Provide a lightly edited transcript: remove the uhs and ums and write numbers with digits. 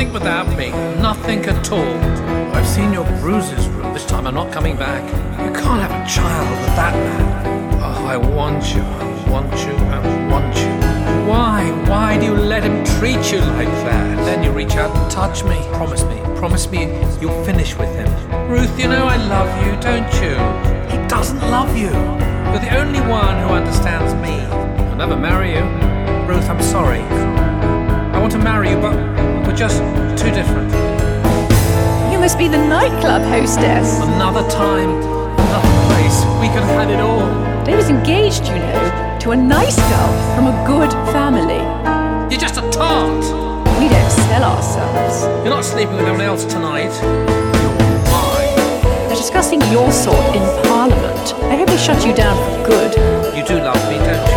nothing without me. Nothing at all. I've seen your bruises, Ruth. This time I'm not coming back. You can't have a child with that man. Oh, I want you. I want you. I want you. Why? Why do you let him treat you like that? Then you reach out and touch me. Promise me you'll finish with him. Ruth, you know I love you, don't you? He doesn't love you. You're the only one who understands me. I'll never marry you. Ruth, I'm sorry. I want to marry you, but we're just too different. You must be the nightclub hostess. Another time, another place. We can have had it all. David's engaged, you know, to a nice girl from a good family. You're just a tart. We don't sell ourselves. You're not sleeping with anyone else tonight. You're mine. They're discussing your sort in Parliament. I hope they shut you down for good. You do love me, don't you?